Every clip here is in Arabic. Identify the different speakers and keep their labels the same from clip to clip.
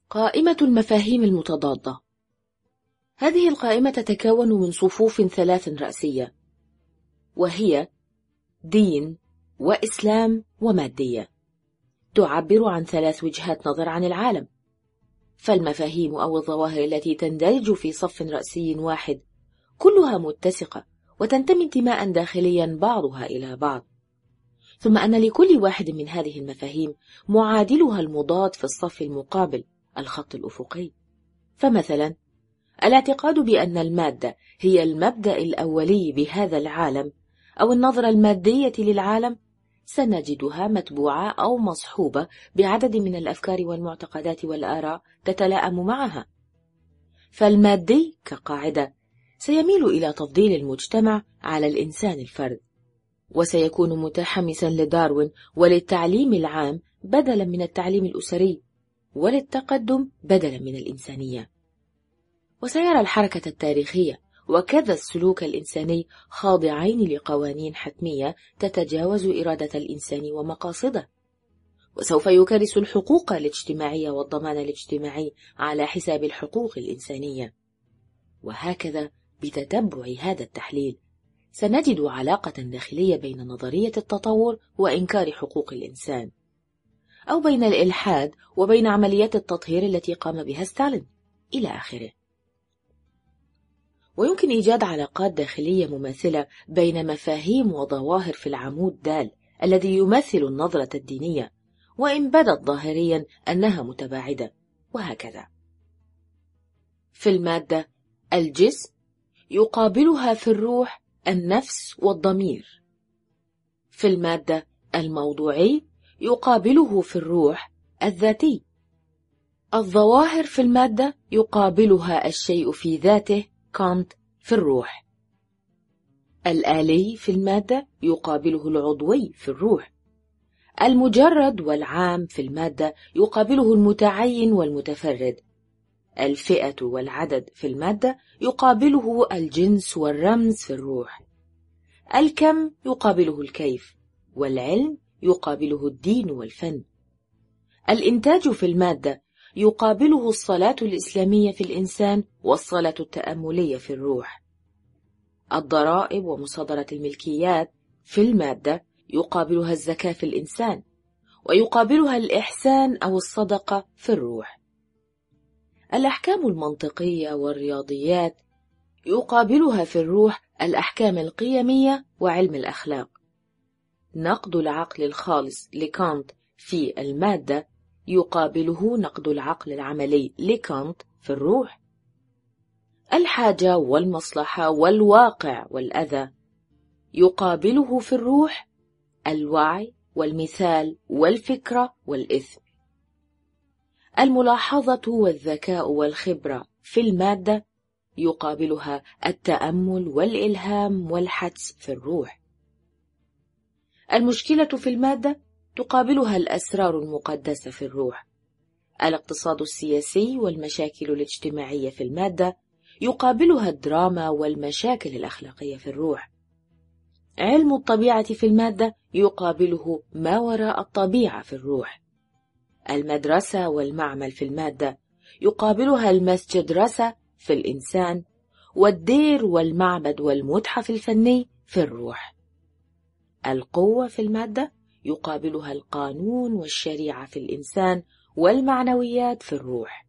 Speaker 1: قائمة المفاهيم المتضادة. هذه القائمة تتكون من صفوف 3 رئيسية، وهي دين وإسلام ومادية، تعبر عن 3 وجهات نظر عن العالم. فالمفاهيم أو الظواهر التي تندرج في صف رئيسي واحد كلها متسقة وتنتمي انتماء داخليا بعضها إلى بعض، ثم أن لكل واحد من هذه المفاهيم معادلها المضاد في الصف المقابل، الخط الأفقي. فمثلا الاعتقاد بأن المادة هي المبدأ الأولي بهذا العالم أو النظرة المادية للعالم سنجدها متبوعة أو مصحوبة بعدد من الأفكار والمعتقدات والآراء تتلائم معها. فالمادي كقاعدة سيميل إلى تفضيل المجتمع على الإنسان الفرد، وسيكون متحمسا لداروين وللتعليم العام بدلا من التعليم الأسري، وللتقدم بدلا من الإنسانية. وسيرى الحركة التاريخية وكذا السلوك الإنساني خاضعين لقوانين حتمية تتجاوز إرادة الإنسان ومقاصده، وسوف يكرس الحقوق الاجتماعية والضمان الاجتماعي على حساب الحقوق الإنسانية. وهكذا بتتبع هذا التحليل سنجد علاقة داخلية بين نظرية التطور وإنكار حقوق الإنسان، أو بين الإلحاد وبين عمليات التطهير التي قام بها ستالين إلى آخره. ويمكن إيجاد علاقات داخلية مماثلة بين مفاهيم وظواهر في العمود د الذي يمثل النظرة الدينية، وإن بدت ظاهريا أنها متباعدة، وهكذا. في المادة الجسم يقابلها في الروح النفس والضمير. في المادة الموضوعي يقابله في الروح الذاتي. الظواهر في المادة يقابلها الشيء في ذاته كانت في الروح. الآلي في المادة يقابله العضوي في الروح. المجرد والعام في المادة يقابله المتعين والمتفرد. الفئة والعدد في المادة يقابله الجنس والرمز في الروح. الكم يقابله الكيف، والعلم يقابله الدين والفن. الإنتاج في المادة يقابله الصلاة الإسلامية في الإنسان والصلاة التأملية في الروح. الضرائب ومصادرة الملكيات في المادة يقابلها الزكاة في الإنسان، ويقابلها الإحسان أو الصدقة في الروح. الأحكام المنطقية والرياضيات يقابلها في الروح الأحكام القيمية وعلم الأخلاق. نقد العقل الخالص لكانت في المادة يقابله نقد العقل العملي لكانت في الروح. الحاجة والمصلحة والواقع والأذى يقابله في الروح الوعي والمثال والفكرة والإثم. الملاحظة والذكاء والخبرة في المادة يقابلها التأمل والإلهام والحدس في الروح. المشكلة في المادة تقابلها الأسرار المقدسة في الروح. الاقتصاد السياسي والمشاكل الاجتماعية في المادة يقابلها الدراما والمشاكل الأخلاقية في الروح. علم الطبيعة في المادة يقابله ما وراء الطبيعة في الروح. المدرسة والمعمل في المادة يقابلها المسجدرسة في الإنسان، والدير والمعبد والمتحف الفني في الروح. القوة في المادة يقابلها القانون والشريعة في الإنسان، والمعنويات في الروح.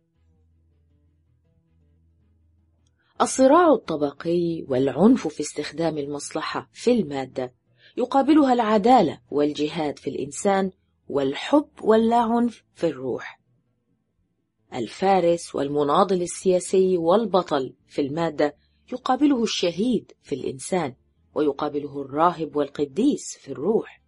Speaker 1: الصراع الطبقي والعنف في استخدام المصلحة في المادة يقابلها العدالة والجهاد في الإنسان، والحب واللاعنف في الروح. الفارس والمناضل السياسي والبطل في المادة يقابله الشهيد في الإنسان، ويقابله الراهب والقديس في الروح.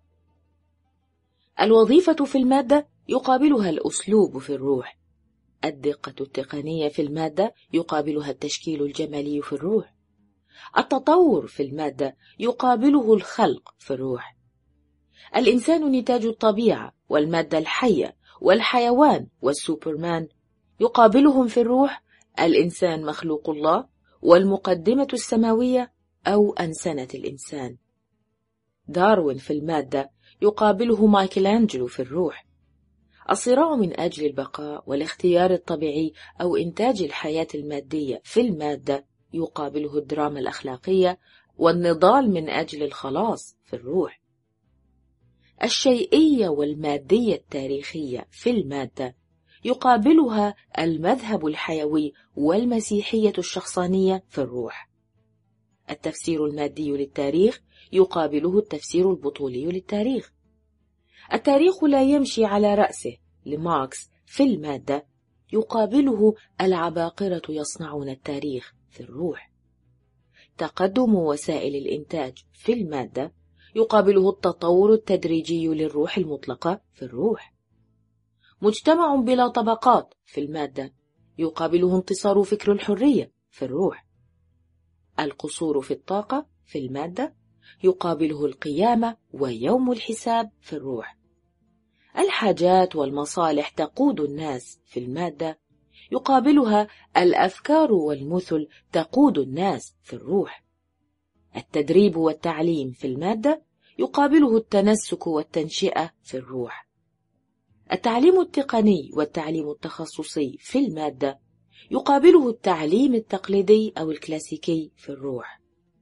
Speaker 1: الوظيفة في المادة يقابلها الأسلوب في الروح. الدقة التقنية في المادة يقابلها التشكيل الجمالي في الروح. التطور في المادة يقابله الخلق في الروح. الإنسان نتاج الطبيعة والمادة الحية والحيوان والسوبرمان يقابلهم في الروح الإنسان مخلوق الله والمقدمة السماوية أو أنسنة الإنسان. داروين في المادة يقابله مايكل أنجلو في الروح. الصراع من أجل البقاء والاختيار الطبيعي أو إنتاج الحياة المادية في المادة يقابله الدراما الأخلاقية والنضال من أجل الخلاص في الروح. الشيئية والمادية التاريخية في المادة يقابلها المذهب الحيوي والمسيحية الشخصانية في الروح. التفسير المادي للتاريخ يقابله التفسير البطولي للتاريخ. التاريخ لا يمشي على رأسه لماركس في المادة يقابله العباقرة يصنعون التاريخ في الروح. تقدم وسائل الإنتاج في المادة يقابله التطور التدريجي للروح المطلقة في الروح. مجتمع بلا طبقات في المادة يقابله انتصار فكر الحرية في الروح. القصور في الطاقة في المادة يقابله القيامة ويوم الحساب في الروح. الحاجات والمصالح تقود الناس في المادة يقابلها الأفكار والمثل تقود الناس في الروح. التدريب والتعليم في المادة يقابله التنسك والتنشئة في الروح. التعليم التقني والتعليم التخصصي في المادة يقابله التعليم التقليدي أو الكلاسيكي في الروح.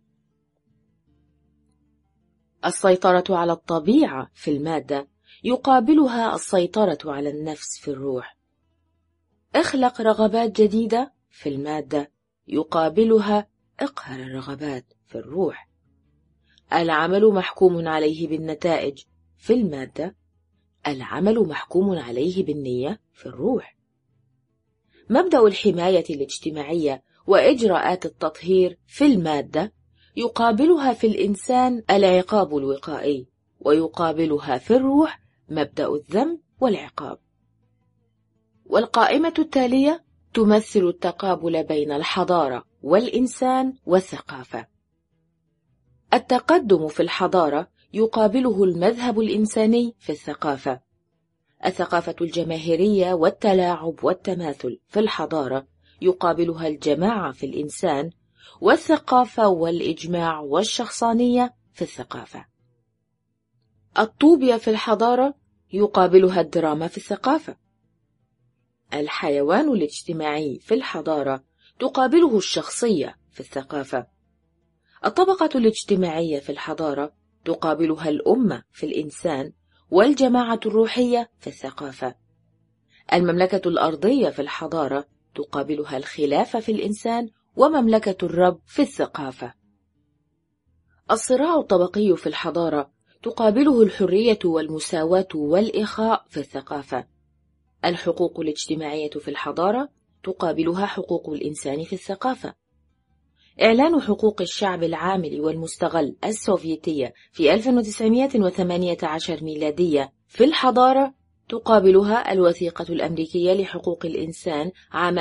Speaker 1: السيطرة على الطبيعة في المادة يقابلها السيطرة على النفس في الروح. اخلق رغبات جديدة في المادة يقابلها اقهر الرغبات في الروح. العمل محكوم عليه بالنتائج في المادة، العمل محكوم عليه بالنية في الروح. مبدأ الحماية الاجتماعية وإجراءات التطهير في المادة يقابلها في الإنسان العقاب الوقائي، ويقابلها في الروح مبدأ الذم والعقاب. والقائمة التالية تمثل التقابل بين الحضارة والإنسان والثقافة. التقدم في الحضارة يقابله المذهب الإنساني في الثقافة. الثقافة الجماهيرية والتلاعب والتماثل في الحضارة يقابلها الجماعة في الإنسان، والثقافة والإجماع والشخصانية في الثقافة. الطوبية في الحضارة يقابلها الدراما في الثقافة. الحيوان الاجتماعي في الحضارة تقابله الشخصية في الثقافة. الطبقة الاجتماعية في الحضارة تقابلها الأمة في الإنسان، والجماعة الروحية في الثقافة. المملكة الأرضية في الحضارة تقابلها الخلافة في الإنسان، ومملكة الرب في الثقافة. الصراع الطبقي في الحضارة تقابله الحرية والمساواة والإخاء في الثقافة. الحقوق الاجتماعية في الحضارة تقابلها حقوق الإنسان في الثقافة. إعلان حقوق الشعب العامل والمستغل السوفيتية في 1918 ميلادية في الحضارة تقابلها الوثيقة الأمريكية لحقوق الإنسان عام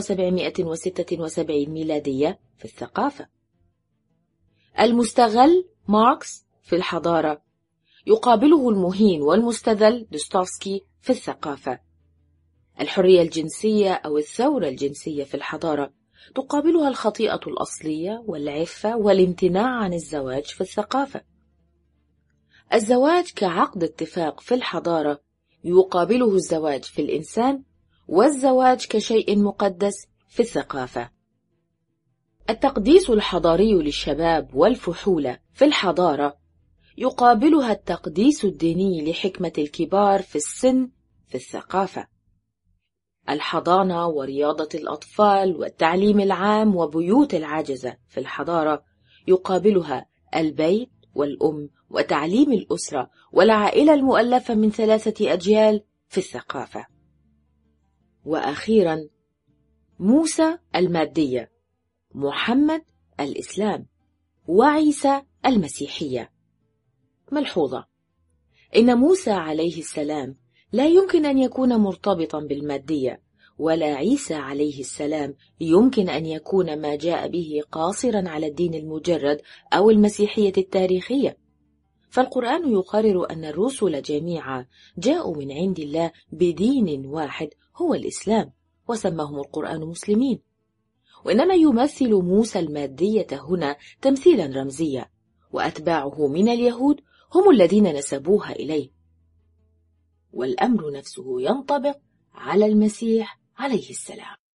Speaker 1: 1776 ميلادية في الثقافة. المستغل ماركس في الحضارة يقابله المهين والمستذل دوستويفسكي في الثقافة. الحرية الجنسية أو الثورة الجنسية في الحضارة تقابلها الخطيئة الأصلية والعفة والامتناع عن الزواج في الثقافة. الزواج كعقد اتفاق في الحضارة يقابله الزواج في الإنسان، والزواج كشيء مقدس في الثقافة. التقديس الحضاري للشباب والفحولة في الحضارة يقابلها التقديس الديني لحكمة الكبار في السن في الثقافة. الحضانة ورياضة الأطفال والتعليم العام وبيوت العجزة في الحضارة يقابلها البيت والأم وتعليم الأسرة والعائلة المؤلفة من 3 أجيال في الثقافة. وأخيرا موسى المادية، محمد الإسلام، وعيسى المسيحية. ملحوظة: إن موسى عليه السلام لا يمكن أن يكون مرتبطا بالمادية، ولا عيسى عليه السلام يمكن أن يكون ما جاء به قاصرا على الدين المجرد أو المسيحية التاريخية. فالقرآن يقرر أن الرسل جميعا جاءوا من عند الله بدين واحد هو الإسلام، وسماهم القرآن مسلمين. وإنما يمثل موسى المادية هنا تمثيلا رمزيا، وأتباعه من اليهود هم الذين نسبوها إليه. والأمر نفسه ينطبق على المسيح عليه السلام.